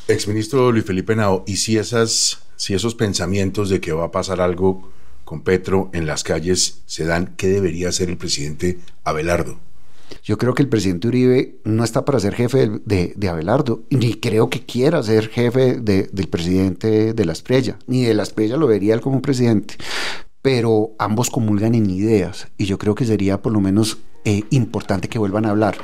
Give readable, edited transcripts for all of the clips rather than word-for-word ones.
Exministro Luis Felipe Henao, ¿y si esos pensamientos de que va a pasar algo con Petro en las calles se dan, qué debería hacer el presidente Abelardo? Yo creo que el presidente Uribe no está para ser jefe de Abelardo, ni creo que quiera ser jefe del presidente de la Espriella, ni de la Espriella lo vería él como un presidente, pero ambos comulgan en ideas y yo creo que sería por lo menos importante que vuelvan a hablar.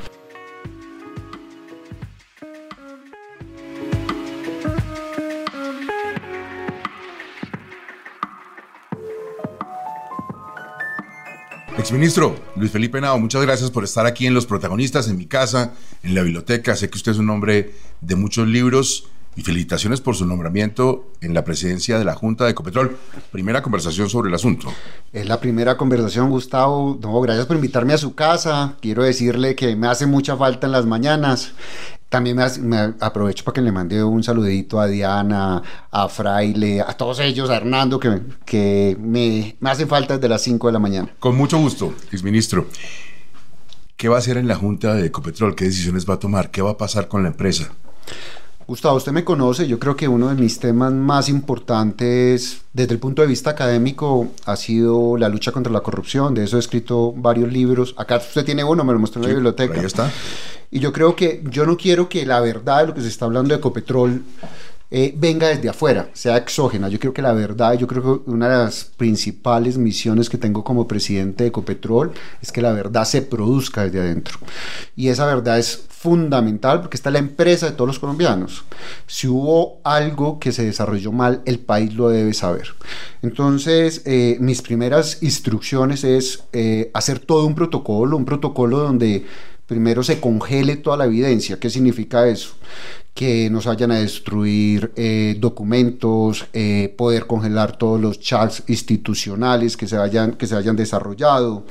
Exministro Luis Felipe Henao, muchas gracias por estar aquí en Los Protagonistas, en mi casa, en la biblioteca. Sé que usted es un hombre de muchos libros y felicitaciones por su nombramiento en la presidencia de la Junta de Ecopetrol. Primera conversación sobre el asunto. Es la primera conversación, Gustavo. No, gracias por invitarme a su casa. Quiero decirle que me hace mucha falta en las mañanas. También me aprovecho para que le mande un saludito a Diana, a Fraile, a todos ellos, a Hernando, que me hacen falta desde las 5 de la mañana. Con mucho gusto, exministro. ¿Qué va a hacer en la Junta de Ecopetrol? ¿Qué decisiones va a tomar? ¿Qué va a pasar con la empresa? Gustavo, usted me conoce, yo creo que uno de mis temas más importantes desde el punto de vista académico ha sido la lucha contra la corrupción. De eso he escrito varios libros. Acá usted tiene uno, me lo mostró en la biblioteca. Ahí está. Y yo creo que yo no quiero que la verdad de lo que se está hablando de Ecopetrol venga desde afuera, sea exógena. Yo creo que la verdad, yo creo que una de las principales misiones que tengo como presidente de Ecopetrol es que la verdad se produzca desde adentro. Y esa verdad es fundamental porque esta es la empresa de todos los colombianos. Si hubo algo que se desarrolló mal, el país lo debe saber. Entonces, mis primeras instrucciones es hacer todo un protocolo donde primero se congele toda la evidencia. ¿Qué significa eso? Que no se vayan a destruir documentos, poder congelar todos los chats institucionales que se hayan desarrollado,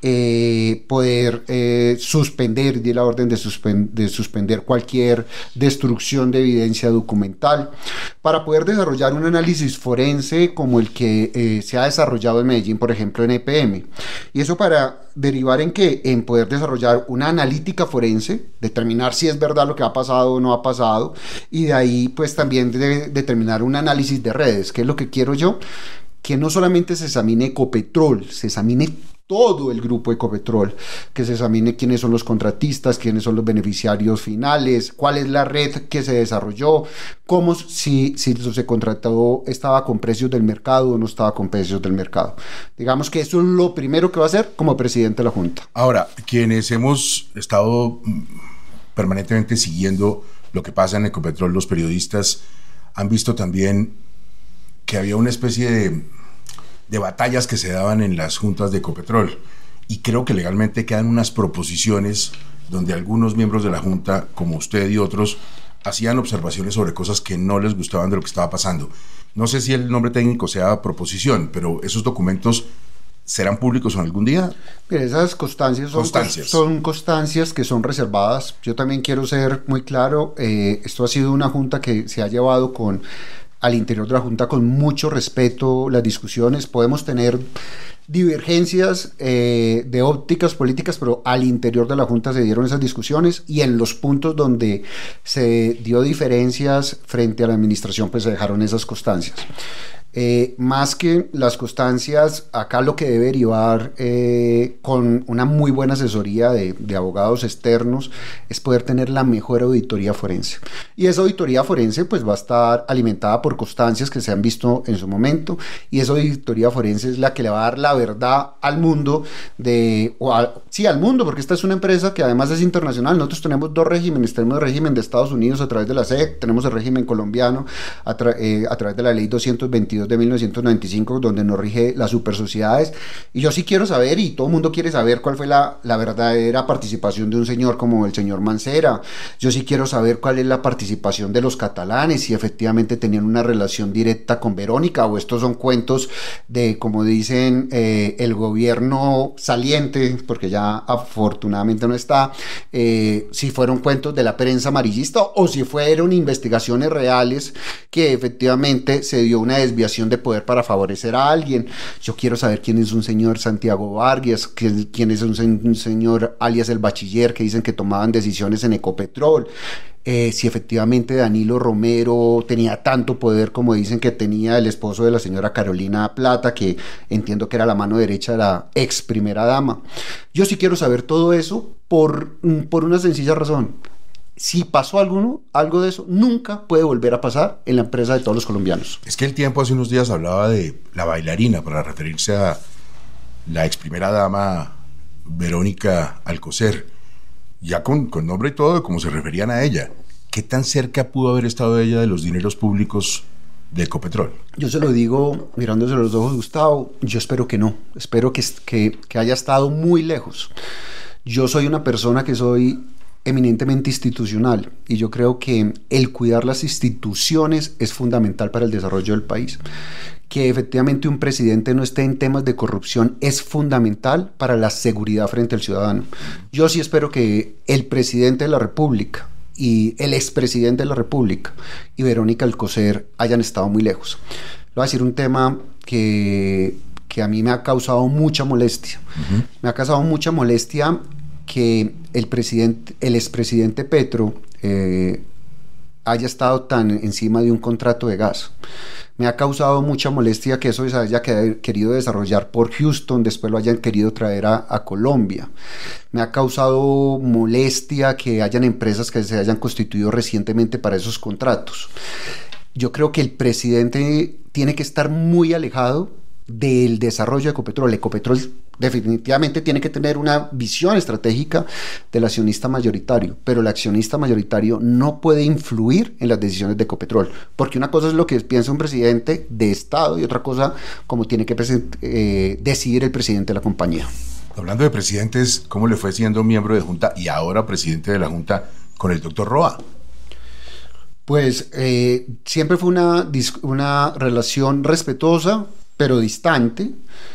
poder suspender, di la orden de suspender cualquier destrucción de evidencia documental, para poder desarrollar un análisis forense como el que se ha desarrollado en Medellín, por ejemplo, en EPM. Y eso para derivar en qué? En poder desarrollar una analítica forense, determinar si es verdad lo que ha pasado o no ha pasado, y de ahí pues también determinar un análisis de redes. ¿Qué es lo que quiero yo? Que no solamente se examine Ecopetrol, se examine todo el grupo Ecopetrol, que se examine quiénes son los contratistas, quiénes son los beneficiarios finales, cuál es la red que se desarrolló, cómo si se contrató estaba con precios del mercado o no estaba con precios del mercado. Digamos que eso es lo primero que va a hacer como presidente de la Junta. Ahora, quienes hemos estado permanentemente siguiendo lo que pasa en Ecopetrol, los periodistas han visto también que había una especie de batallas que se daban en las juntas de Ecopetrol, y creo que legalmente quedan unas proposiciones donde algunos miembros de la junta, como usted y otros, hacían observaciones sobre cosas que no les gustaban de lo que estaba pasando. No sé si el nombre técnico sea proposición, pero esos documentos ¿serán públicos en algún día? Mira, esas son constancias que son reservadas. Yo también quiero ser muy claro, esto ha sido una junta que se ha llevado al interior de la Junta con mucho respeto las discusiones. Podemos tener divergencias de ópticas políticas, pero al interior de la Junta se dieron esas discusiones, y en los puntos donde se dio diferencias frente a la administración pues se dejaron esas constancias. Más que las constancias, acá lo que debe derivar con una muy buena asesoría de abogados externos es poder tener la mejor auditoría forense, y esa auditoría forense pues va a estar alimentada por constancias que se han visto en su momento, y esa auditoría forense es la que le va a dar la verdad al mundo al mundo, porque esta es una empresa que además es internacional. Nosotros tenemos dos regímenes: tenemos el régimen de Estados Unidos a través de la SEC, tenemos el régimen colombiano a través de la ley 222 de 1995, donde nos rige las supersociedades. Y yo sí quiero saber, y todo el mundo quiere saber, cuál fue la verdadera participación de un señor como el señor Mancera. Yo sí quiero saber cuál es la participación de los catalanes, si efectivamente tenían una relación directa con Verónica, o estos son cuentos de, como dicen, el gobierno saliente, porque ya afortunadamente no está, si fueron cuentos de la prensa amarillista o si fueron investigaciones reales que efectivamente se dio una desviación de poder para favorecer a alguien. Yo quiero saber quién es un señor Santiago Vargas, quién es un señor alias el Bachiller, que dicen que tomaban decisiones en Ecopetrol. si efectivamente Danilo Romero tenía tanto poder como dicen que tenía el esposo de la señora Carolina Plata, que entiendo que era la mano derecha de la ex primera dama. Yo sí quiero saber todo eso por una sencilla razón. Si pasó algo de eso, nunca puede volver a pasar en la empresa de todos los colombianos. Es que El Tiempo hace unos días hablaba de la bailarina, para referirse a la ex primera dama Verónica Alcocer, ya con nombre y todo, de cómo se referían a ella. ¿Qué tan cerca pudo haber estado ella de los dineros públicos de Ecopetrol? Yo se lo digo mirándose los ojos, Gustavo, yo espero que no, espero que haya estado muy lejos. Yo soy una persona que soy eminentemente institucional y yo creo que el cuidar las instituciones es fundamental para el desarrollo del país. Que efectivamente un presidente no esté en temas de corrupción es fundamental para la seguridad frente al ciudadano. Yo sí espero que el presidente de la República y el expresidente de la República y Verónica Alcocer hayan estado muy lejos. Le voy a decir un tema que a mí me ha causado mucha molestia. Me ha causado mucha molestia que el expresidente Petro haya estado tan encima de un contrato de gas. Me ha causado mucha molestia que eso se haya querido desarrollar por Houston, después lo hayan querido traer a Colombia. Me ha causado molestia que hayan empresas que se hayan constituido recientemente para esos contratos. Yo creo que el presidente tiene que estar muy alejado del desarrollo de Ecopetrol. Ecopetrol definitivamente tiene que tener una visión estratégica del accionista mayoritario, pero el accionista mayoritario no puede influir en las decisiones de Ecopetrol, porque una cosa es lo que piensa un presidente de Estado y otra cosa como tiene que decidir el presidente de la compañía. Hablando de presidentes, ¿cómo le fue siendo miembro de Junta y ahora presidente de la Junta con el doctor Roa? Pues siempre fue una relación respetuosa, pero distante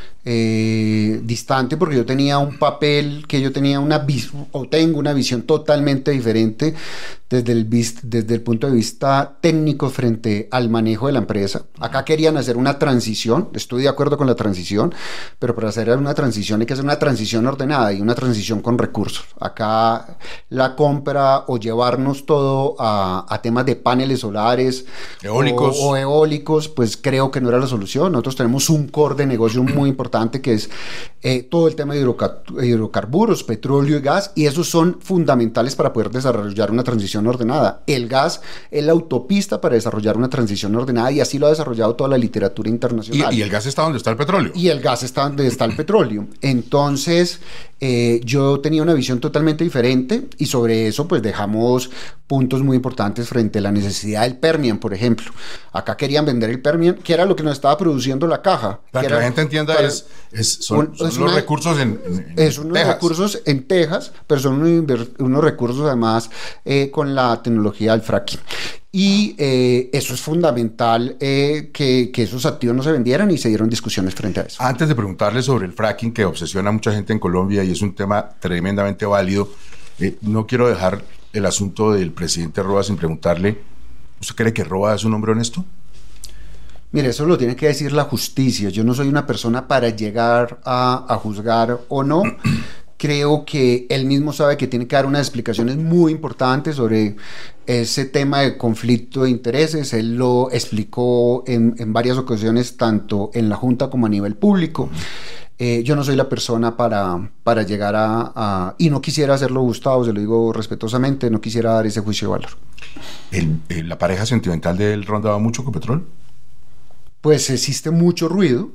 porque yo tenía un papel que yo tenía tengo una visión totalmente diferente desde el punto de vista técnico frente al manejo de la empresa. Acá querían hacer una transición, estoy de acuerdo con la transición, pero para hacer una transición hay que hacer una transición ordenada y una transición con recursos. Acá la compra o llevarnos todo a temas de paneles solares o eólicos, pues creo que no era la solución. Nosotros tenemos un core de negocio muy importante que es todo el tema de hidrocarburos, petróleo y gas, y esos son fundamentales para poder desarrollar una transición ordenada. El gas es la autopista para desarrollar una transición ordenada y así lo ha desarrollado toda la literatura internacional. ¿Y el gas está donde está el petróleo? Y el gas está donde está el petróleo. Entonces, yo tenía una visión totalmente diferente y sobre eso pues dejamos puntos muy importantes frente a la necesidad del Permian, por ejemplo. Acá querían vender el Permian, que era lo que nos estaba produciendo la caja. Para que la gente entienda, son los recursos en es unos Texas. Recursos en Texas, pero son unos recursos además con la tecnología del fracking. Y eso es fundamental, que esos activos no se vendieran y se dieron discusiones frente a eso. Antes de preguntarle sobre el fracking que obsesiona a mucha gente en Colombia y es un tema tremendamente válido, no quiero dejar el asunto del presidente Roa sin preguntarle, ¿usted cree que Roa es un hombre honesto? Mire, eso lo tiene que decir la justicia. Yo no soy una persona para llegar a juzgar o no. Creo que él mismo sabe que tiene que dar unas explicaciones muy importantes sobre ese tema de conflicto de intereses. Él lo explicó en varias ocasiones, tanto en la Junta como a nivel público. Yo no soy la persona para llegar y no quisiera hacerlo, Gustavo, se lo digo respetuosamente, no quisiera dar ese juicio de valor. ¿La pareja sentimental de él rondaba mucho con Petrol? Pues existe mucho ruido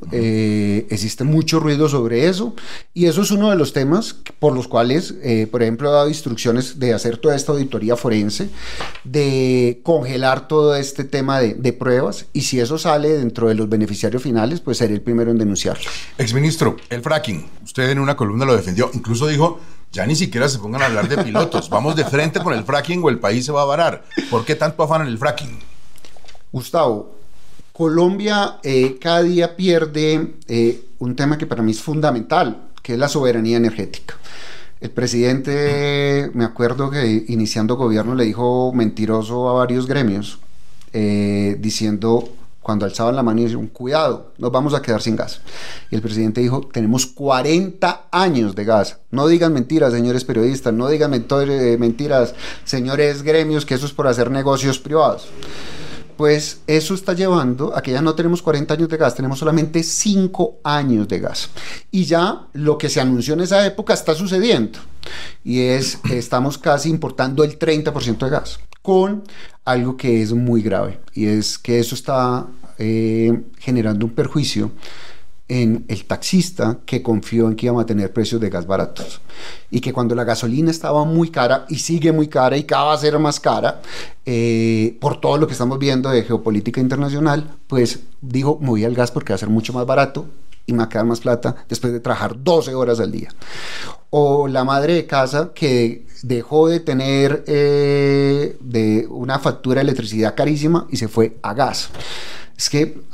sobre eso, y eso es uno de los temas por los cuales, por ejemplo, he dado instrucciones de hacer toda esta auditoría forense, de congelar todo este tema de pruebas, y si eso sale dentro de los beneficiarios finales, pues seré el primero en denunciarlo. Exministro, el fracking, usted en una columna lo defendió, incluso dijo, ya ni siquiera se pongan a hablar de pilotos, vamos de frente con el fracking o el país se va a varar. ¿Por qué tanto afán en el fracking? Gustavo, Colombia cada día pierde un tema que para mí es fundamental, que es la soberanía energética. El presidente, me acuerdo que iniciando gobierno le dijo mentiroso a varios gremios, diciendo cuando alzaban la mano y decían, cuidado, nos vamos a quedar sin gas. Y el presidente dijo, tenemos 40 años de gas. No digan mentiras, señores periodistas, no digan mentiras, señores gremios, que eso es por hacer negocios privados. Pues eso está llevando a que ya no tenemos 40 años de gas, tenemos solamente 5 años de gas. Y ya lo que se anunció en esa época está sucediendo. Y es, estamos casi importando el 30% de gas, con algo que es muy grave. Y es que eso está generando un perjuicio en el taxista que confió en que íbamos a tener precios de gas baratos, y que cuando la gasolina estaba muy cara y sigue muy cara y cada vez va a ser más cara por todo lo que estamos viendo de geopolítica internacional, pues dijo, me voy al gas porque va a ser mucho más barato y me va a quedar más plata después de trabajar 12 horas al día. O la madre de casa que dejó de tener de una factura de electricidad carísima y se fue a gas. Es que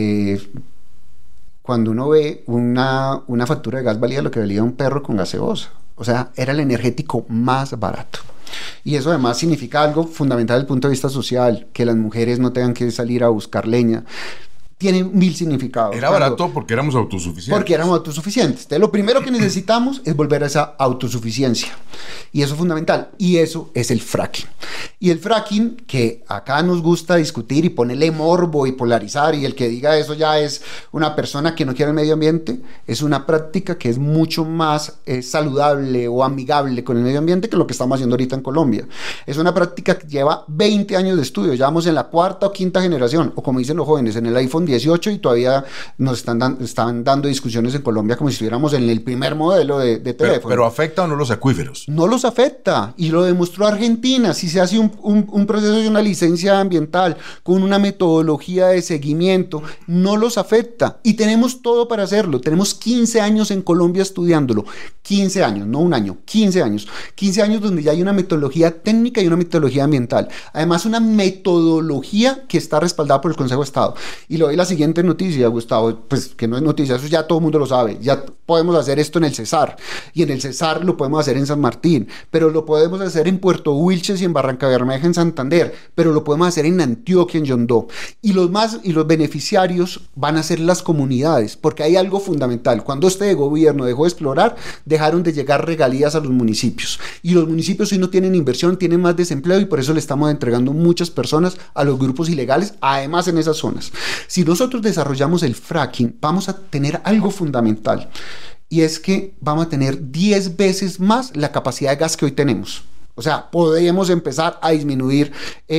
cuando uno ve una factura de gas valía lo que valía un perro con gaseosa. O sea, era el energético más barato. Y eso además significa algo fundamental desde el punto de vista social, que las mujeres no tengan que salir a buscar leña. Tiene 1000 significados. Era barato porque éramos autosuficientes. Porque éramos autosuficientes. Entonces, lo primero que necesitamos es volver a esa autosuficiencia. Y eso es fundamental. Y eso es el fracking. Y el fracking, que acá nos gusta discutir y ponerle morbo y polarizar, y el que diga eso ya es una persona que no quiere el medio ambiente, es una práctica que es mucho más saludable o amigable con el medio ambiente que lo que estamos haciendo ahorita en Colombia. Es una práctica que lleva 20 años de estudio. Ya vamos en la 4ª o 5ª generación, o como dicen los jóvenes, en el iPhone 18, y todavía nos están dando discusiones en Colombia como si estuviéramos en el primer modelo de teléfono. Pero ¿afecta o no los acuíferos? No los afecta, y lo demostró Argentina. Si se hace un proceso de una licencia ambiental con una metodología de seguimiento, no los afecta, y tenemos todo para hacerlo. Tenemos 15 años en Colombia estudiándolo, 15 años, no un año, 15 años donde ya hay una metodología técnica y una metodología ambiental, además una metodología que está respaldada por el Consejo de Estado. Y lo doy la siguiente noticia, Gustavo, pues que no es noticia, eso ya todo el mundo lo sabe. Ya podemos hacer esto en el Cesar, y en el Cesar lo podemos hacer en San Martín, pero lo podemos hacer en Puerto Wilches y en Barranca Bermeja en Santander, pero lo podemos hacer en Antioquia, en Yondó. Y los beneficiarios van a ser las comunidades, porque hay algo fundamental. Cuando este gobierno dejó de explorar, dejaron de llegar regalías a los municipios, y los municipios hoy no tienen inversión, tienen más desempleo, y por eso le estamos entregando muchas personas a los grupos ilegales, además en esas zonas. Si nosotros desarrollamos el fracking, vamos a tener algo fundamental, y es que vamos a tener 10 veces más la capacidad de gas que hoy tenemos. O sea, podemos empezar a disminuir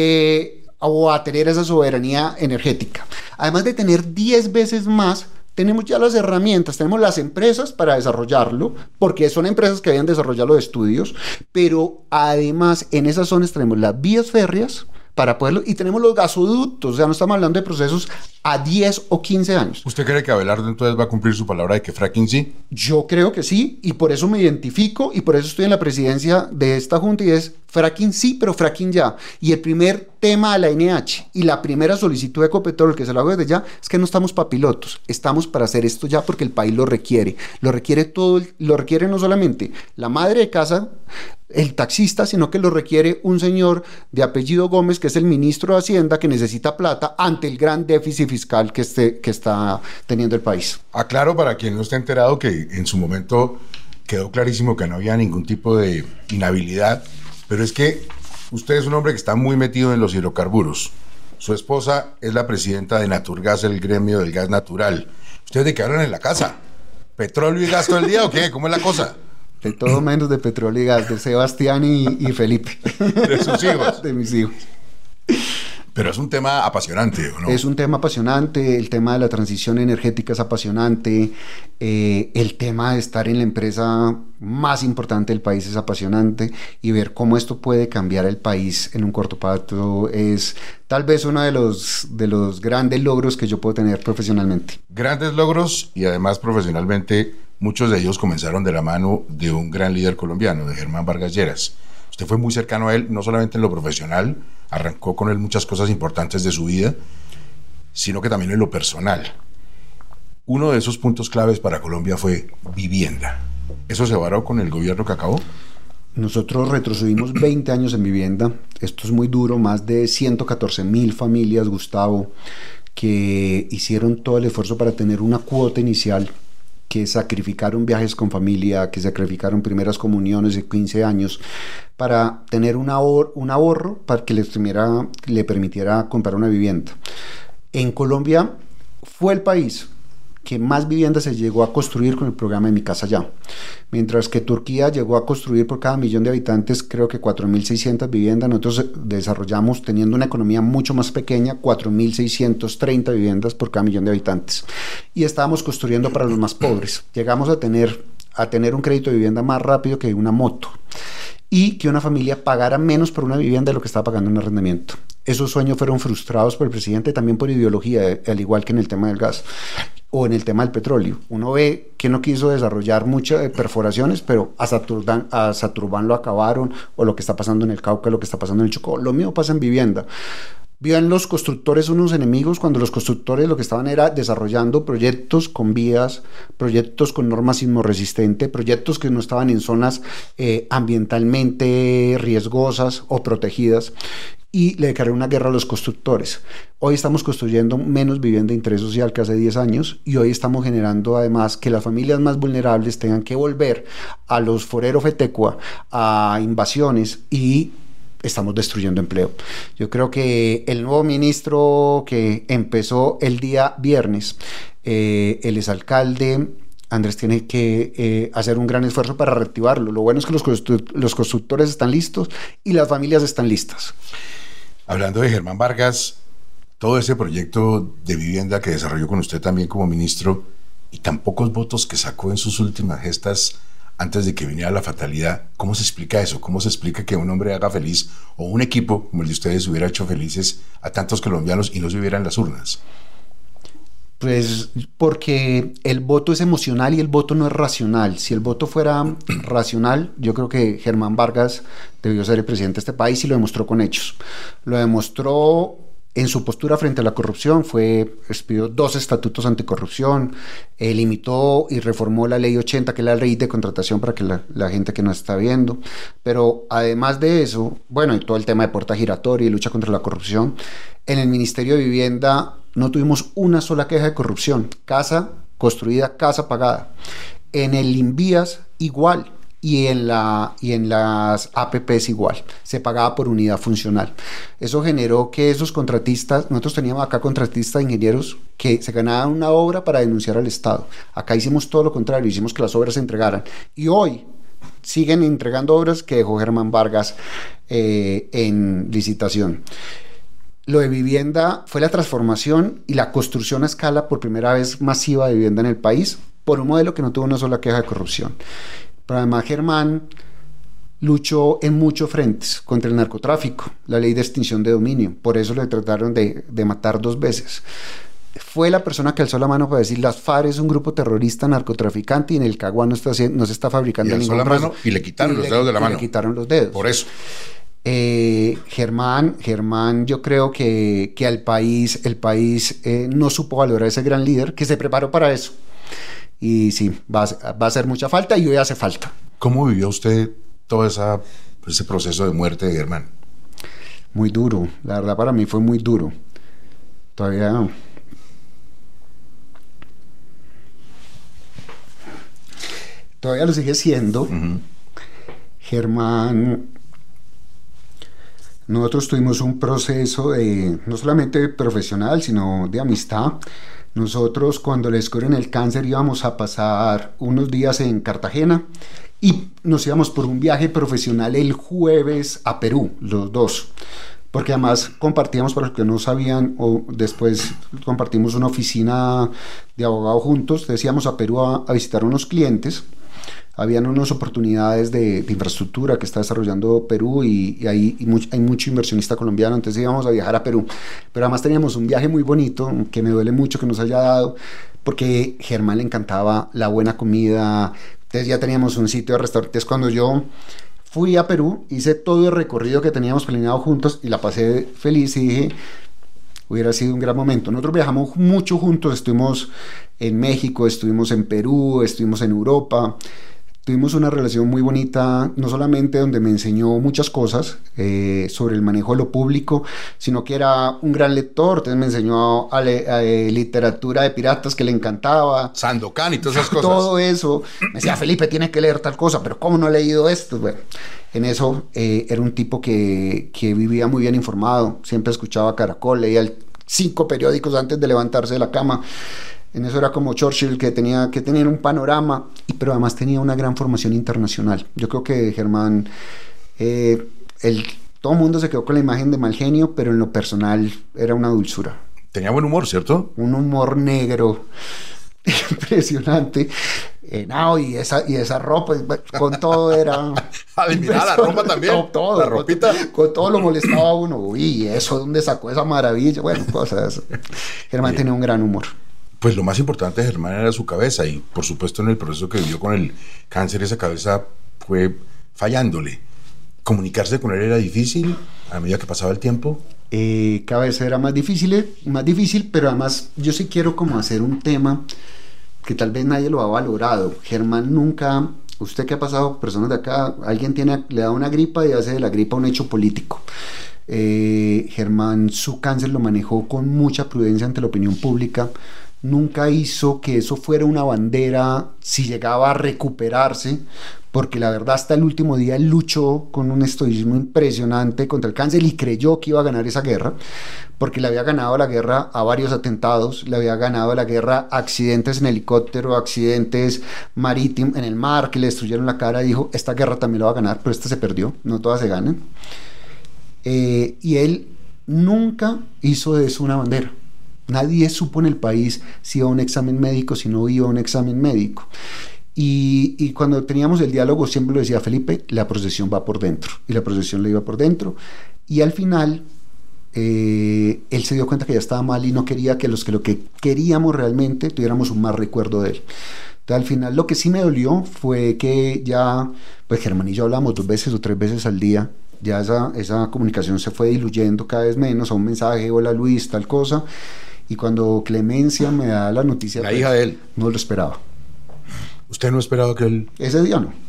o a tener esa soberanía energética. Además de tener 10 veces más, tenemos ya las herramientas, tenemos las empresas para desarrollarlo, porque son empresas que habían desarrollado los estudios, pero además en esas zonas tenemos las vías férreas para poderlo, y tenemos los gasoductos. O sea, no estamos hablando de procesos a 10 o 15 años. ¿Usted cree que Abelardo entonces va a cumplir su palabra de que fracking sí? Yo creo que sí, y por eso me identifico, y por eso estoy en la presidencia de esta junta, y es fracking sí, pero fracking ya. Y el primer tema de la NH y la primera solicitud de Ecopetrol, que se lo hago desde ya, es que no estamos para pilotos, estamos para hacer esto ya porque el país lo requiere todo, lo requiere no solamente la madre de casa, el taxista, sino que lo requiere un señor de apellido Gómez, que es el ministro de Hacienda, que necesita plata ante el gran déficit fiscal que está teniendo el país. Aclaro para quien no esté enterado que en su momento quedó clarísimo que no había ningún tipo de inhabilidad, pero es que usted es un hombre que está muy metido en los hidrocarburos. Su esposa es la presidenta de Naturgas, el gremio del gas natural. ¿Ustedes de qué hablan en la casa? ¿Petróleo y gas todo el día o qué? ¿Cómo es la cosa? De todo menos de petróleo y gas, de Sebastián y Felipe. ¿De sus hijos? De mis hijos. Pero es un tema apasionante, ¿o no? Es un tema apasionante, el tema de la transición energética es apasionante, el tema de estar en la empresa más importante del país es apasionante, y ver cómo esto puede cambiar el país en un corto plazo es tal vez uno de los grandes logros que yo puedo tener profesionalmente. Grandes logros, y además profesionalmente muchos de ellos comenzaron de la mano de un gran líder colombiano, de Germán Vargas Lleras. Usted fue muy cercano a él, no solamente en lo profesional, arrancó con él muchas cosas importantes de su vida, sino que también en lo personal. Uno de esos puntos claves para Colombia fue vivienda. ¿Eso se varó con el gobierno que acabó? Nosotros retrocedimos 20 años en vivienda. Esto es muy duro, más de 114.000 familias, Gustavo, que hicieron todo el esfuerzo para tener una cuota inicial, que sacrificaron viajes con familia, que sacrificaron primeras comuniones de 15 años para tener un ahorro para que le permitiera comprar una vivienda. En Colombia fue el país que más viviendas se llegó a construir con el programa de Mi Casa Ya, mientras que Turquía llegó a construir por cada millón de habitantes creo que 4.600 viviendas. Nosotros desarrollamos, teniendo una economía mucho más pequeña, 4.630 viviendas por cada millón de habitantes, y estábamos construyendo para los más pobres. Llegamos a tener un crédito de vivienda más rápido que una moto, y que una familia pagara menos por una vivienda de lo que estaba pagando en arrendamiento. Esos sueños fueron frustrados por el presidente, también por ideología, al igual que en el tema del gas o en el tema del petróleo. Uno ve que no quiso desarrollar muchas perforaciones, pero a Saturbán lo acabaron, o lo que está pasando en el Cauca, lo que está pasando en el Chocó. Lo mismo pasa en vivienda. Vieron los constructores unos enemigos cuando los constructores lo que estaban era desarrollando proyectos con vías, proyectos con normas sismorresistentes, proyectos que no estaban en zonas ambientalmente riesgosas o protegidas, y le declararon una guerra a los constructores. Hoy estamos construyendo menos vivienda de interés social que hace 10 años, y hoy estamos generando además que las familias más vulnerables tengan que volver a los foreros fetecua, a invasiones, y estamos destruyendo empleo. Yo creo que el nuevo ministro que empezó el día viernes, el exalcalde Andrés, tiene que hacer un gran esfuerzo para reactivarlo. Lo bueno es que los constructores están listos y las familias están listas. Hablando de Germán Vargas, todo ese proyecto de vivienda que desarrolló con usted también como ministro, y tan pocos votos que sacó en sus últimas gestas antes de que viniera la fatalidad, ¿cómo se explica eso? ¿Cómo se explica que un hombre haga feliz, o un equipo como el de ustedes hubiera hecho felices a tantos colombianos y no se hubiera en las urnas? Pues porque el voto es emocional y el voto no es racional. Si el voto fuera racional, yo creo que Germán Vargas debió ser el presidente de este país, y lo demostró con hechos. Lo demostró en su postura frente a la corrupción. Expidió 2 estatutos anticorrupción, limitó y reformó la ley 80, que es la ley de contratación, para que la gente que nos está viendo. Pero además de eso, bueno, y todo el tema de puerta giratoria y lucha contra la corrupción, en el Ministerio de Vivienda no tuvimos una sola queja de corrupción. Casa construida, casa pagada. En el Invías igual, y en las APPs igual. Se pagaba por unidad funcional. Eso generó que esos contratistas, nosotros teníamos acá contratistas ingenieros que se ganaban una obra para denunciar al Estado. Acá hicimos todo lo contrario, hicimos que las obras se entregaran. Y hoy siguen entregando obras que dejó Germán Vargas en licitación. Lo de vivienda fue la transformación y la construcción a escala por primera vez masiva de vivienda en el país, por un modelo que no tuvo una sola queja de corrupción. Pero además Germán luchó en muchos frentes contra el narcotráfico, la ley de extinción de dominio. Por eso le trataron de matar 2 veces. Fue la persona que alzó la mano para decir: las FARC es un grupo terrorista no-narcotraficante, y en el Caguán no se está fabricando ningún la mano y le quitaron los dedos de la mano. Le quitaron los dedos. Por eso. Germán, yo creo que el país no supo valorar a ese gran líder que se preparó para eso. Y sí, va a hacer mucha falta, y hoy hace falta. ¿Cómo vivió usted todo ese proceso de muerte de Germán? Muy duro, la verdad para mí fue muy duro. Todavía lo sigue siendo. Germán, nosotros tuvimos un proceso no solamente profesional, sino de amistad. Nosotros, cuando le descubren el cáncer, íbamos a pasar unos días en Cartagena, y nos íbamos por un viaje profesional el jueves a Perú, los dos, porque además compartíamos, para los que no sabían, o después compartimos una oficina de abogado juntos. Decíamos a Perú a visitar unos clientes. Habían unas oportunidades de infraestructura que está desarrollando Perú, y hay mucho inversionista colombiano, entonces íbamos a viajar a Perú. Pero además teníamos un viaje muy bonito, que me duele mucho que nos haya dado, porque a Germán le encantaba la buena comida. Entonces ya teníamos un sitio de restaurantes. Cuando yo fui a Perú, hice todo el recorrido que teníamos planeado juntos, y la pasé feliz, y dije: hubiera sido un gran momento. Nosotros viajamos mucho juntos, estuvimos en México, estuvimos en Perú, estuvimos en Europa. Tuvimos una relación muy bonita, no solamente donde me enseñó muchas cosas sobre el manejo de lo público, sino que era un gran lector, entonces me enseñó a literatura de piratas que le encantaba. Sandokan y todas esas cosas. Todo eso. Me decía, Felipe, tiene que leer tal cosa, pero ¿cómo no he leído esto? Bueno, en eso era un tipo que vivía muy bien informado, siempre escuchaba Caracol, leía 5 periódicos antes de levantarse de la cama. En eso era como Churchill, que tenía que tener un panorama, pero además tenía una gran formación internacional. Yo creo que Germán, todo el mundo se quedó con la imagen de mal genio, pero en lo personal era una dulzura. Tenía buen humor, ¿cierto? Un humor negro impresionante. No, y esa ropa, con todo era... Mira, la ropa también, todo, la ropita. Con todo lo molestaba a uno. Uy, ¿eso dónde sacó esa maravilla? Bueno, cosas. Germán tenía un gran humor. Pues lo más importante de Germán era su cabeza, y por supuesto en el proceso que vivió con el cáncer, esa cabeza fue fallándole. ¿Comunicarse con él era difícil a medida que pasaba el tiempo? Cada vez era más difícil, pero además yo sí quiero como hacer un tema que tal vez nadie lo ha valorado. Germán nunca, usted que ha pasado, personas de acá, alguien le da una gripa y hace de la gripa un hecho político. Germán su cáncer lo manejó con mucha prudencia ante la opinión pública. Nunca hizo que eso fuera una bandera si llegaba a recuperarse, porque la verdad hasta el último día él luchó con un estoicismo impresionante contra el cáncer y creyó que iba a ganar esa guerra, porque le había ganado la guerra a varios atentados, le había ganado la guerra a accidentes en helicóptero, accidentes marítimos en el mar que le destruyeron la cara. Dijo, esta guerra también la va a ganar, pero esta se perdió, no todas se ganan. Y él nunca hizo de eso una bandera. Nadie supo en el país si iba a un examen médico, si no iba a un examen médico. Y cuando teníamos el diálogo siempre lo decía, Felipe, la procesión va por dentro. Y la procesión le iba por dentro. Y al final, él se dio cuenta que ya estaba mal y no quería que lo que queríamos realmente tuviéramos un mal recuerdo de él. Entonces, al final, lo que sí me dolió fue que ya, pues Germán y yo hablamos 2 veces o 3 veces al día. Ya esa comunicación se fue diluyendo cada vez menos a un mensaje, hola Luis, tal cosa. Y cuando Clemencia me da la noticia... La hija de él. No lo esperaba. ¿Usted no esperaba que él...? Ese día no.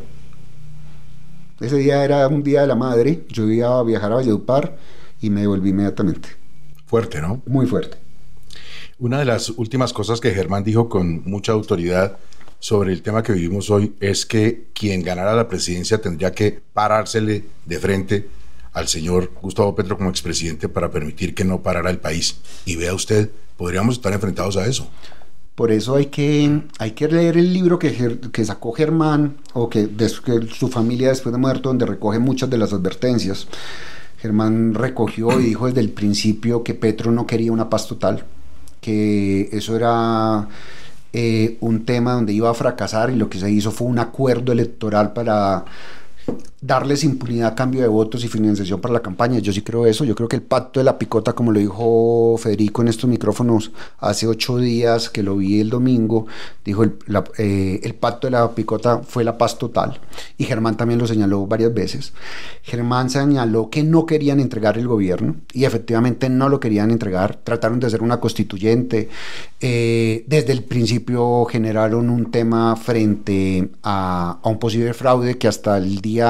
Ese día era un día de la madre. Yo iba a viajar a Valledupar y me devolví inmediatamente. Fuerte, ¿no? Muy fuerte. Una de las últimas cosas que Germán dijo con mucha autoridad sobre el tema que vivimos hoy es que quien ganara la presidencia tendría que parársele de frente al señor Gustavo Petro como expresidente para permitir que no parara el país. Y vea usted, podríamos estar enfrentados a eso. Por eso hay que leer el libro que sacó Germán, o que su familia después de muerto, donde recoge muchas de las advertencias. Germán recogió y dijo desde el principio que Petro no quería una paz total, que eso era un tema donde iba a fracasar, y lo que se hizo fue un acuerdo electoral para darles impunidad a cambio de votos y financiación para la campaña. Yo sí creo eso. Yo creo que el pacto de la picota, como lo dijo Federico en estos micrófonos hace 8 días, que lo vi el domingo, dijo el pacto de la picota fue la paz total, y Germán también lo señaló varias veces. Germán señaló que no querían entregar el gobierno, y efectivamente no lo querían entregar. Trataron de hacer una constituyente, desde el principio generaron un tema frente a un posible fraude que hasta el día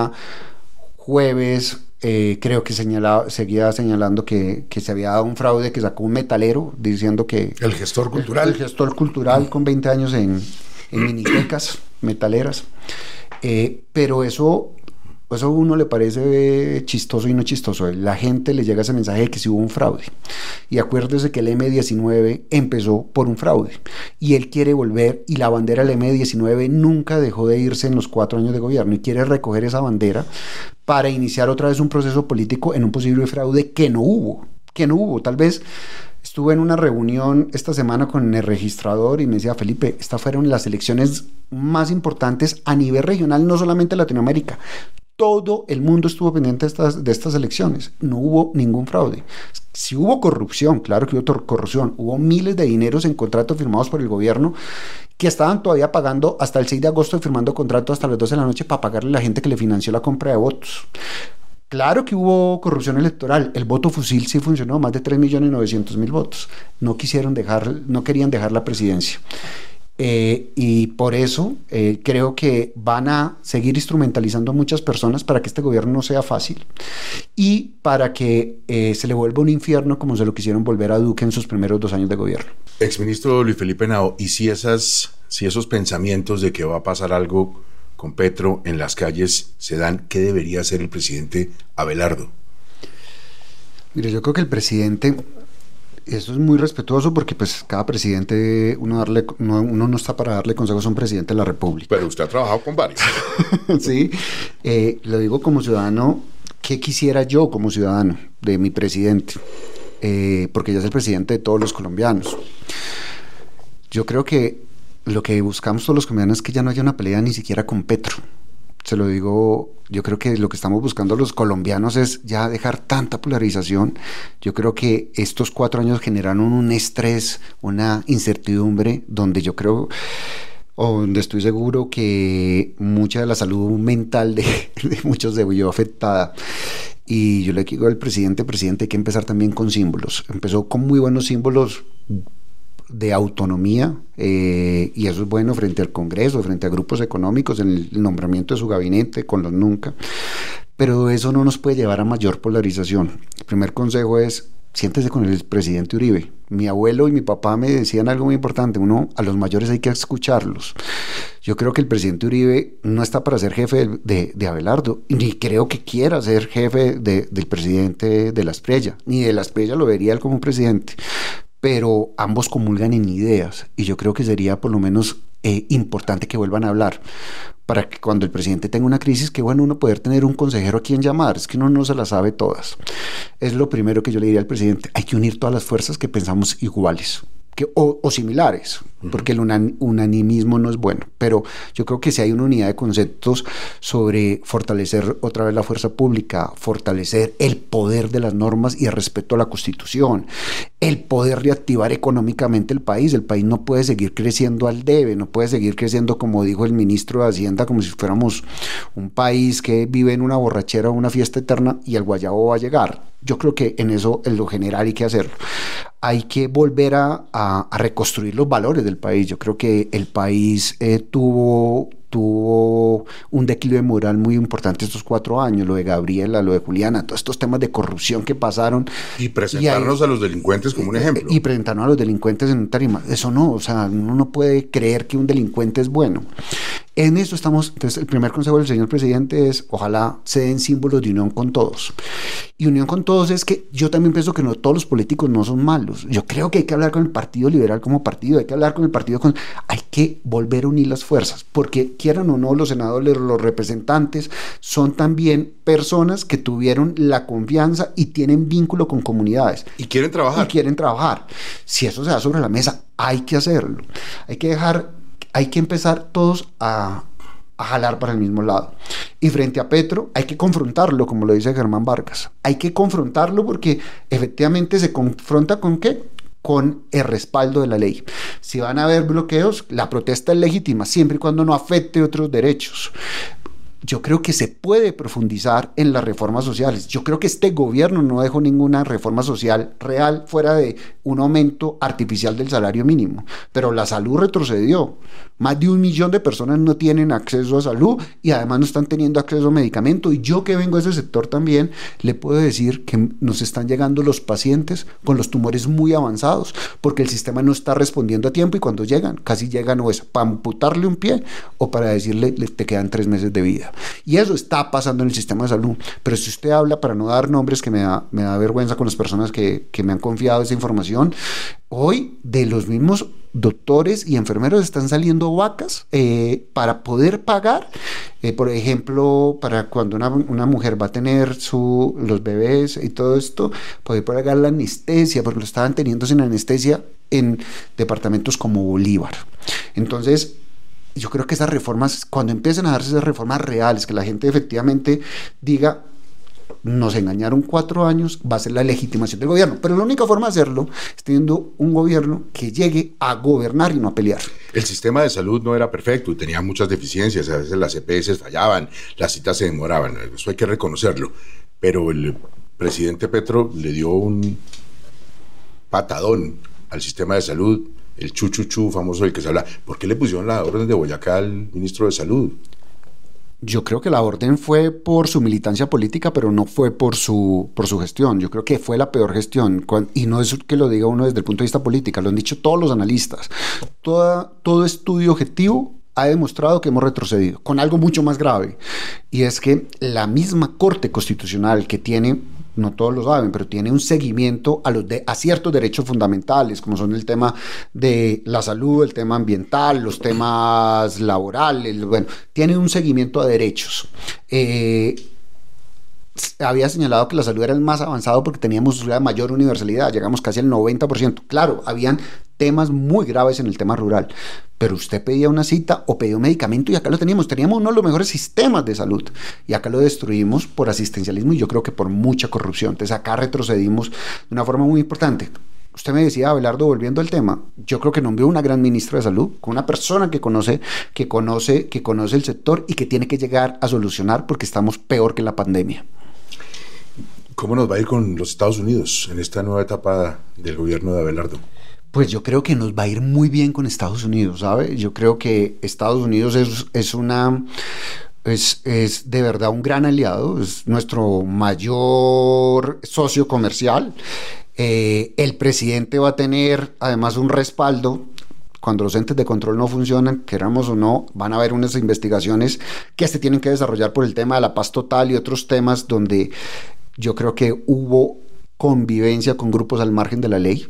jueves creo que seguía señalando que se había dado un fraude, que sacó un metalero diciendo que... El gestor cultural. El gestor cultural con 20 años en minitecas metaleras. Pero eso a uno le parece chistoso y no chistoso. La gente le llega ese mensaje de que sí hubo un fraude. Y acuérdese que el M-19 empezó por un fraude. Y él quiere volver, y la bandera del M-19 nunca dejó de irse en los 4 años de gobierno. Y quiere recoger esa bandera para iniciar otra vez un proceso político en un posible fraude que no hubo. Tal vez... Estuve en una reunión esta semana con el registrador y me decía, Felipe, estas fueron las elecciones más importantes a nivel regional, no solamente Latinoamérica. Todo el mundo estuvo pendiente de estas elecciones. No hubo ningún fraude. Si hubo corrupción, claro que hubo corrupción. Hubo miles de dineros en contratos firmados por el gobierno que estaban todavía pagando hasta el 6 de agosto, firmando contratos hasta las 12 de la noche para pagarle a la gente que le financió la compra de votos. Claro que hubo corrupción electoral. El voto fusil sí funcionó, más de 3.900.000 votos. No querían dejar la presidencia. Y por eso creo que van a seguir instrumentalizando a muchas personas para que este gobierno no sea fácil y para que se le vuelva un infierno como se lo quisieron volver a Duque en sus primeros 2 años de gobierno. Exministro Luis Felipe Henao, ¿y si esos pensamientos de que va a pasar algo con Petro en las calles se dan, qué debería hacer el presidente Abelardo? Mire, yo creo que el presidente... Eso es muy respetuoso porque pues cada presidente, uno no está para darle consejos a un presidente de la República. Pero usted ha trabajado con varios. Sí, lo digo como ciudadano, ¿qué quisiera yo como ciudadano de mi presidente? Porque ella es el presidente de todos los colombianos. Yo creo que lo que buscamos todos los colombianos es que ya no haya una pelea ni siquiera con Petro. Se lo digo, yo creo que lo que estamos buscando los colombianos es ya dejar tanta polarización. Yo creo que estos 4 años generaron un estrés, una incertidumbre, donde yo creo, o donde estoy seguro que mucha de la salud mental de muchos se vio afectada. Y yo le digo al presidente, hay que empezar también con símbolos. Empezó con muy buenos símbolos de autonomía, y eso es bueno frente al Congreso, frente a grupos económicos, en el nombramiento de su gabinete, con los nunca, pero eso no nos puede llevar a mayor polarización. El primer consejo es: siéntese con el presidente Uribe. Mi abuelo y mi papá me decían algo muy importante: a los mayores hay que escucharlos. Yo creo que el presidente Uribe no está para ser jefe de Abelardo, ni creo que quiera ser jefe del presidente de la Espriella, ni de la Espriella lo vería él como un presidente, pero ambos comulgan en ideas y yo creo que sería por lo menos importante que vuelvan a hablar para que cuando el presidente tenga una crisis, que bueno, uno poder tener un consejero a quien llamar, es que uno no se las sabe todas. Es lo primero que yo le diría al presidente: hay que unir todas las fuerzas que pensamos iguales o similares, porque el unanimismo no es bueno, pero yo creo que si hay una unidad de conceptos sobre fortalecer otra vez la fuerza pública, fortalecer el poder de las normas y el respeto a la Constitución, el poder reactivar económicamente el país no puede seguir creciendo al debe, no puede seguir creciendo, como dijo el ministro de Hacienda, como si fuéramos un país que vive en una borrachera o una fiesta eterna y el guayabo va a llegar. Yo creo que en eso, en lo general, hay que hacerlo. Hay que volver a reconstruir los valores del país. Yo creo que el país tuvo un declive moral muy importante estos 4 años, lo de Gabriela, lo de Juliana, todos estos temas de corrupción que pasaron. Y presentarnos a los delincuentes como un ejemplo. Y presentarnos a los delincuentes en un tarima. Eso no, o sea, uno no puede creer que un delincuente es bueno. En eso estamos. Entonces, el primer consejo del señor presidente es: ojalá se den símbolos de unión con todos. Y unión con todos es que yo también pienso que no todos los políticos no son malos. Yo creo que hay que hablar con el Partido Liberal como partido, hay que hablar con el partido, hay que volver a unir las fuerzas, porque quieran o no, los senadores, los representantes son también personas que tuvieron la confianza y tienen vínculo con comunidades. Y quieren trabajar. Si eso se da sobre la mesa, hay que hacerlo. Hay que empezar todos a jalar para el mismo lado. Y frente a Petro hay que confrontarlo, como lo dice Germán Vargas. Hay que confrontarlo porque efectivamente se confronta ¿con qué? Con el respaldo de la ley. Si van a haber bloqueos, la protesta es legítima, siempre y cuando no afecte otros derechos. Yo creo que se puede profundizar en las reformas sociales. Yo creo que este gobierno no dejó ninguna reforma social real fuera de un aumento artificial del salario mínimo, pero la salud retrocedió. Más de 1 millón de personas no tienen acceso a salud y además no están teniendo acceso a medicamentos. Y yo, que vengo de ese sector también, le puedo decir que nos están llegando los pacientes con los tumores muy avanzados porque el sistema no está respondiendo a tiempo, y cuando llegan, casi llegan o es para amputarle un pie o para decirle te quedan 3 meses de vida. Y eso está pasando en el sistema de salud. Pero si usted habla, para no dar nombres, que me da vergüenza con las personas que me han confiado esa información, hoy de los mismos doctores y enfermeros están saliendo vacas para poder pagar, por ejemplo, para cuando una mujer va a tener los bebés y todo esto, poder pagar la anestesia, porque lo estaban teniendo sin anestesia en departamentos como Bolívar. Entonces, yo creo que esas reformas, cuando empiecen a darse esas reformas reales, que la gente efectivamente diga: nos engañaron 4 años, va a ser la legitimación del gobierno. Pero la única forma de hacerlo es teniendo un gobierno que llegue a gobernar y no a pelear. El sistema de salud no era perfecto y tenía muchas deficiencias. A veces las EPS fallaban, las citas se demoraban, eso hay que reconocerlo. Pero el presidente Petro le dio un patadón al sistema de salud el chuchuchu famoso del que se habla. ¿Por qué le pusieron la orden de Boyacá al ministro de Salud? Yo creo que la orden fue por su militancia política, pero no fue por su gestión. Yo creo que fue la peor gestión. Y no es que lo diga uno desde el punto de vista político, lo han dicho todos los analistas. Todo estudio objetivo ha demostrado que hemos retrocedido con algo mucho más grave. Y es que la misma Corte Constitucional, que tiene, no todos lo saben, pero tiene un seguimiento a ciertos derechos fundamentales, como son el tema de la salud, el tema ambiental, los temas laborales, bueno, tiene un seguimiento a derechos. Había señalado que la salud era el más avanzado porque teníamos la mayor universalidad, llegamos casi al 90%. Claro, habían temas muy graves en el tema rural, pero usted pedía una cita o pedía un medicamento y acá lo teníamos uno de los mejores sistemas de salud y acá lo destruimos por asistencialismo y yo creo que por mucha corrupción. Entonces acá retrocedimos de una forma muy importante. Usted me decía, Abelardo, volviendo al tema, yo creo que nombró una gran ministra de salud, con una persona que conoce el sector y que tiene que llegar a solucionar porque estamos peor que la pandemia. ¿Cómo nos va a ir con los Estados Unidos en esta nueva etapa del gobierno de Abelardo? Pues yo creo que nos va a ir muy bien con Estados Unidos, ¿sabe? Yo creo que Estados Unidos es de verdad un gran aliado, es nuestro mayor socio comercial. El presidente va a tener además un respaldo. Cuando los entes de control no funcionan, queramos o no, van a haber unas investigaciones que se tienen que desarrollar por el tema de la paz total y otros temas donde yo creo que hubo convivencia con grupos al margen de la ley.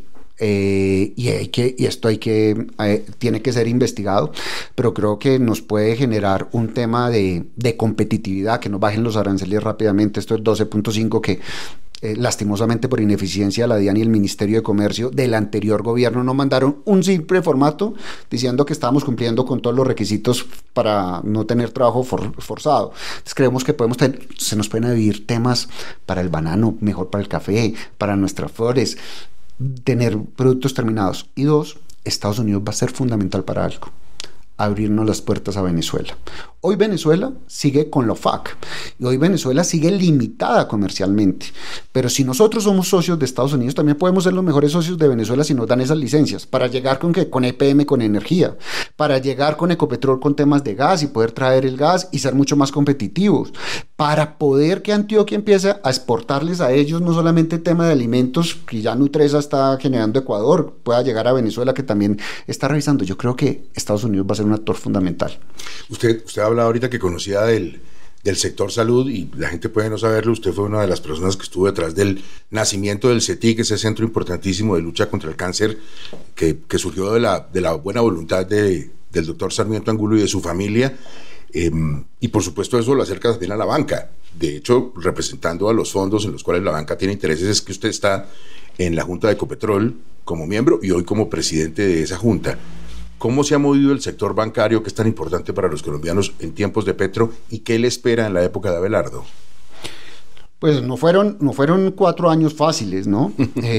Esto tiene que ser investigado, pero creo que nos puede generar un tema de competitividad, que nos bajen los aranceles rápidamente. Esto es 12.5 que lastimosamente por ineficiencia la DIAN y el Ministerio de Comercio del anterior gobierno no mandaron un simple formato diciendo que estábamos cumpliendo con todos los requisitos para no tener trabajo forzado. Entonces creemos que se nos pueden abrir temas para el banano, mejor para el café, para nuestras flores, tener productos terminados. Y dos, Estados Unidos va a ser fundamental para algo: abrirnos las puertas a Venezuela. Hoy Venezuela sigue con la OFAC y hoy Venezuela sigue limitada comercialmente, pero si nosotros somos socios de Estados Unidos también podemos ser los mejores socios de Venezuela si nos dan esas licencias para llegar con EPM con energía, para llegar con Ecopetrol con temas de gas y poder traer el gas y ser mucho más competitivos, para poder que Antioquia empiece a exportarles a ellos no solamente el tema de alimentos que ya Nutresa está generando Ecuador, pueda llegar a Venezuela que también está revisando. Yo creo que Estados Unidos va a ser un actor fundamental. Usted hablaba ahorita que conocía del sector salud y la gente puede no saberlo. Usted fue una de las personas que estuvo detrás del nacimiento del CETIC, ese centro importantísimo de lucha contra el cáncer que surgió de la buena voluntad del doctor Sarmiento Angulo y de su familia. Y por supuesto eso lo acerca también a la banca. De hecho, representando a los fondos en los cuales la banca tiene intereses, es que usted está en la Junta de Ecopetrol como miembro y hoy como presidente de esa junta. ¿Cómo se ha movido el sector bancario, que es tan importante para los colombianos en tiempos de Petro, y qué le espera en la época de Abelardo? Pues no fueron 4 años fáciles, ¿no?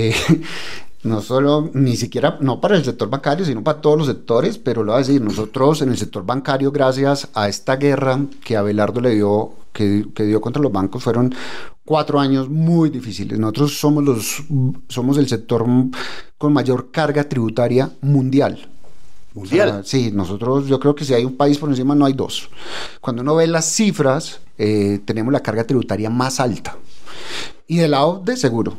No solo, ni siquiera, no para el sector bancario, sino para todos los sectores, pero lo voy a decir, nosotros en el sector bancario, gracias a esta guerra que Abelardo que dio contra los bancos, fueron 4 años muy difíciles. Nosotros somos el sector con mayor carga tributaria mundial. ¿Mundial? O sea, sí, yo creo que si hay un país por encima no hay dos. Cuando uno ve las cifras, tenemos la carga tributaria más alta. Y del lado de seguro.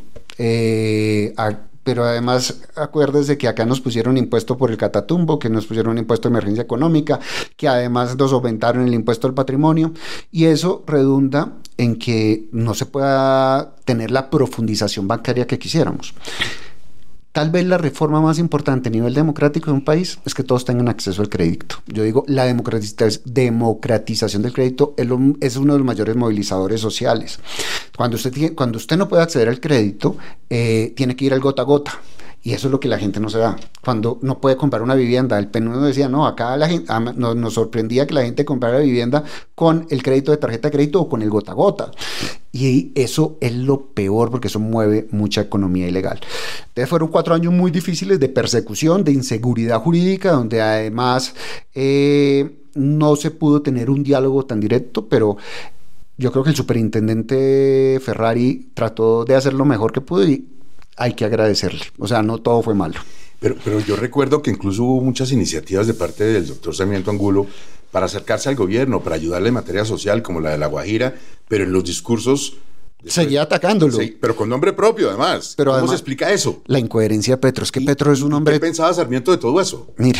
Pero además acuérdese que acá nos pusieron impuesto por el catatumbo, que nos pusieron un impuesto de emergencia económica, que además nos aumentaron el impuesto al patrimonio, y eso redunda en que no se pueda tener la profundización bancaria que quisiéramos. Tal vez la reforma más importante a nivel democrático de un país es que todos tengan acceso al crédito. Yo digo, la democratización del crédito es uno de los mayores movilizadores sociales. Cuando usted no puede acceder al crédito, tiene que ir al gota a gota. Y eso es lo que la gente no se da. Cuando no puede comprar una vivienda, el PNUD decía, no, acá la gente, nos sorprendía que la gente comprara vivienda con el crédito de tarjeta de crédito o con el gota a gota. Y eso es lo peor porque eso mueve mucha economía ilegal. Entonces fueron 4 años muy difíciles de persecución, de inseguridad jurídica, donde además no se pudo tener un diálogo tan directo, pero yo creo que el superintendente Ferrari trató de hacer lo mejor que pudo y hay que agradecerle. O sea, no todo fue malo. Pero yo recuerdo que incluso hubo muchas iniciativas de parte del doctor Sarmiento Angulo para acercarse al gobierno, para ayudarle en materia social, como la de La Guajira, pero en los discursos... Seguía atacándolo. Sí, pero con nombre propio, además. Pero ¿Cómo además, se explica eso? La incoherencia de Petro. Es que Petro es un hombre... ¿Qué pensaba Sarmiento de todo eso? Mire,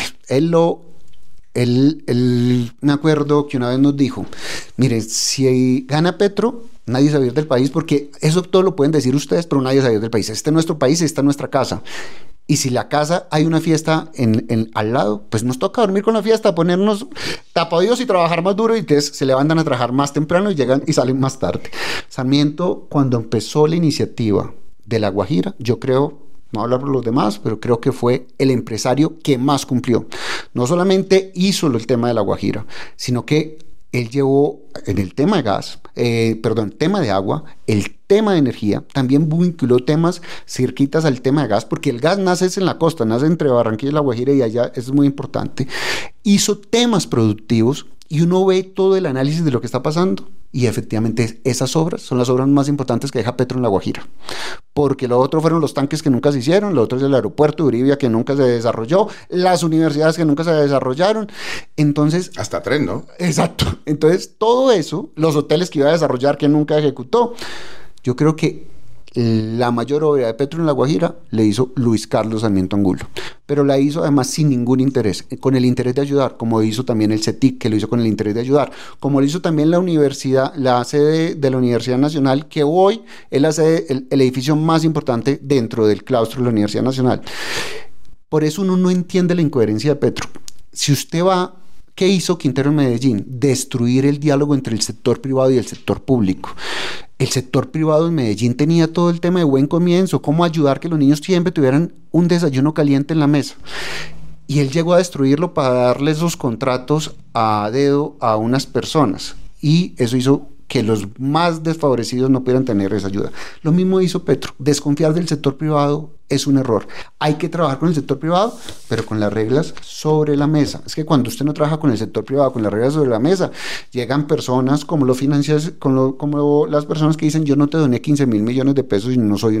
él me acuerdo que una vez nos dijo, mire, si gana Petro, nadie se va a ir del país, porque eso todo lo pueden decir ustedes, pero nadie se va a ir del país. Este es nuestro país, esta es nuestra casa. Y si la casa hay una fiesta al lado, pues nos toca dormir con la fiesta, ponernos tapadillos y trabajar más duro, y que se levantan a trabajar más temprano y llegan y salen más tarde. Sarmiento, cuando empezó la iniciativa de La Guajira, yo creo, no voy a hablar por los demás, pero creo que fue el empresario que más cumplió. No solamente hizo el tema de La Guajira, sino que él llevó en el tema de gas, tema de agua, el tema de energía, también vinculó temas cerquitas al tema de gas, porque el gas nace en la costa, nace entre Barranquilla y La Guajira, y allá es muy importante. Hizo temas productivos y uno ve todo el análisis de lo que está pasando, y efectivamente esas obras son las obras más importantes que deja Petro en La Guajira, porque lo otro fueron los tanques que nunca se hicieron, lo otro es el aeropuerto de Uribia que nunca se desarrolló, las universidades que nunca se desarrollaron, entonces... Hasta tren, ¿no? Exacto, entonces todo eso, los hoteles que iba a desarrollar que nunca ejecutó, yo creo que la mayor obra de Petro en La Guajira le hizo Luis Carlos Sarmiento Angulo, pero la hizo además sin ningún interés, con el interés de ayudar, como hizo también el CETIC, que lo hizo con el interés de ayudar, como lo hizo también la universidad, la sede de la Universidad Nacional, que hoy es la sede, el edificio más importante dentro del claustro de la Universidad Nacional. Por eso uno no entiende la incoherencia de Petro. Si usted va... ¿Qué hizo Quintero en Medellín? Destruir el diálogo entre el sector privado y el sector público. El sector privado en Medellín tenía todo el tema de buen comienzo, cómo ayudar que los niños siempre tuvieran un desayuno caliente en la mesa. Y él llegó a destruirlo para darle esos contratos a dedo a unas personas. Y eso hizo que los más desfavorecidos no pudieran tener esa ayuda. Lo mismo hizo Petro. Desconfiar del sector privado es un error. Hay que trabajar con el sector privado, pero con las reglas sobre la mesa. Es que cuando usted no trabaja con el sector privado, con las reglas sobre la mesa, llegan personas como los financieros, como las personas que dicen, yo no te doné 15,000 millones de pesos y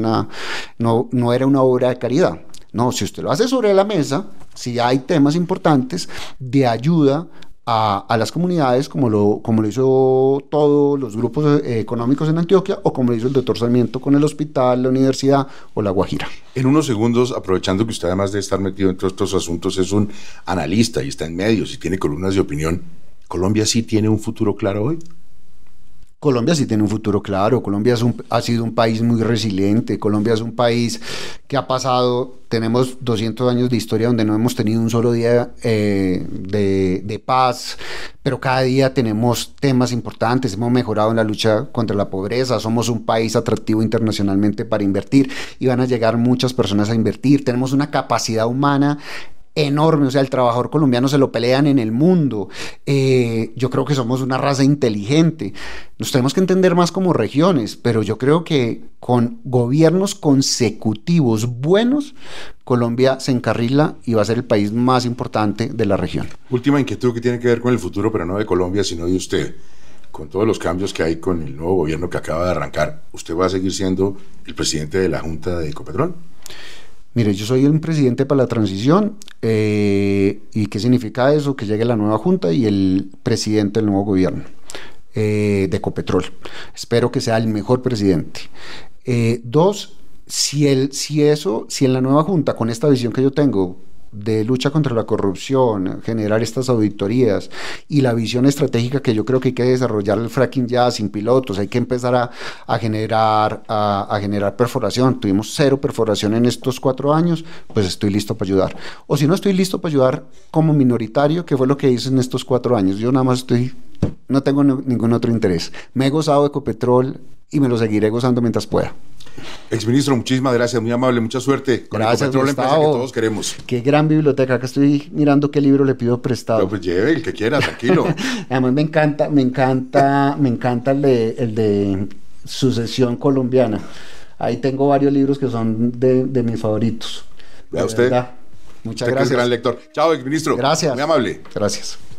no era una obra de caridad. No, si usted lo hace sobre la mesa, si hay temas importantes de ayuda a las comunidades, como lo hizo todos los grupos económicos en Antioquia, o como lo hizo el doctor Sarmiento con el hospital, la universidad o La Guajira. En unos segundos, aprovechando que usted, además de estar metido en todos estos asuntos, es un analista y está en medios y tiene columnas de opinión, ¿Colombia sí tiene un futuro claro hoy? Colombia sí tiene un futuro claro. Colombia ha sido un país muy resiliente. Colombia es un país que ha pasado, tenemos 200 años de historia donde no hemos tenido un solo día de paz, pero cada día tenemos temas importantes. Hemos mejorado en la lucha contra la pobreza, somos un país atractivo internacionalmente para invertir y van a llegar muchas personas a invertir. Tenemos una capacidad humana enorme, o sea, el trabajador colombiano se lo pelean en el mundo. Yo creo que somos una raza inteligente. Nos tenemos que entender más como regiones, pero yo creo que con gobiernos consecutivos buenos, Colombia se encarrila y va a ser el país más importante de la región. Última inquietud que tiene que ver con el futuro, pero no de Colombia, sino de usted. Con todos los cambios que hay con el nuevo gobierno que acaba de arrancar, ¿usted va a seguir siendo el presidente de la Junta de Ecopetrol? Mire, yo soy un presidente para la transición, ¿y qué significa eso? Que llegue la nueva junta y el presidente del nuevo gobierno de Ecopetrol. Espero que sea el mejor presidente. Dos, si en la nueva junta, con esta visión que yo tengo de lucha contra la corrupción, generar estas auditorías y la visión estratégica que yo creo que hay que desarrollar el fracking ya sin pilotos, hay que empezar a generar perforación. Tuvimos 0 perforación en estos 4 años, pues estoy listo para ayudar. O si no estoy listo para ayudar como minoritario, que fue lo que hice en estos 4 años. Yo nada más no tengo ningún otro interés. Me he gozado de Ecopetrol y me lo seguiré gozando mientras pueda. Exministro, muchísimas gracias, muy amable, mucha suerte con gracias, Ecopetrol, la empresa que todos queremos. Qué gran biblioteca, que estoy mirando qué libro le pido prestado. Pero pues lleve el que quiera, tranquilo. Además me encanta el de Sucesión Colombiana. Ahí tengo varios libros que son de mis favoritos. Vea usted. Muchas gracias. Gran lector. Chao, exministro. Gracias. Muy amable. Gracias.